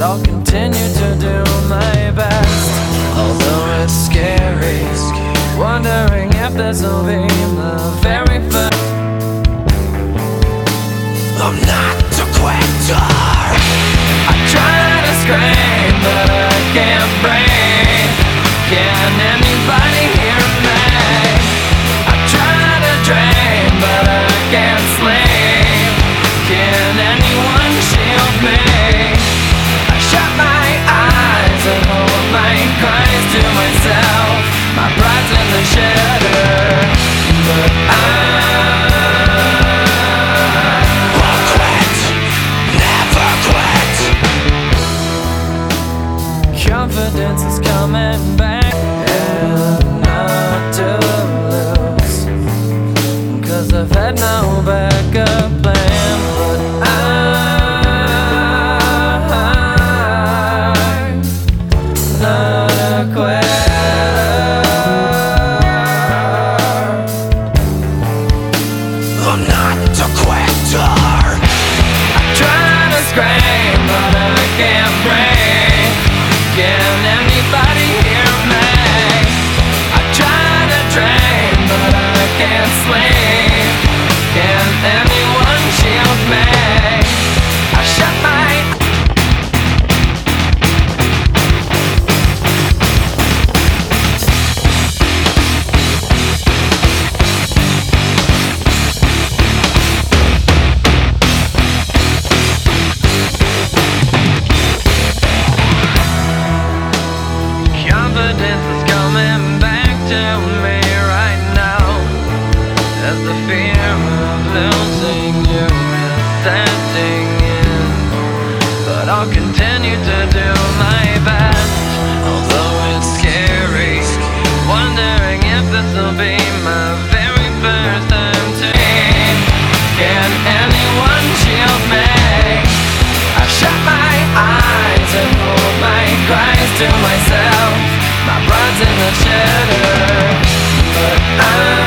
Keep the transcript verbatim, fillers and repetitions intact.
but I'll continue to do my best. Although it's scary, wondering if this'll be the very first. I'm not a quitter. I try to scream, but I can't breathe. Can anybody hear me? I try to dream, but I can't sleep. Can anyone shield me? I shut my eyes and hold my cries to myself. My pride's in the shatter, but I confidence is coming back and not to lose, 'cause I've had no backup plan. But I'm not a quitter. I'm not a quitter. I try to scream, but I can't breathe. Can anybody hear me? I try to dream, but I can't sleep. Can anyone shield me? I shut my confidence is coming back to me right now, as the fear of losing you is setting in. But I'll continue to do my best, although it's scary, wondering if this'll be my very first time to meet. Can anyone shield me? I shut my eyes and hold my cries to myself. My pride's in the shatter, but I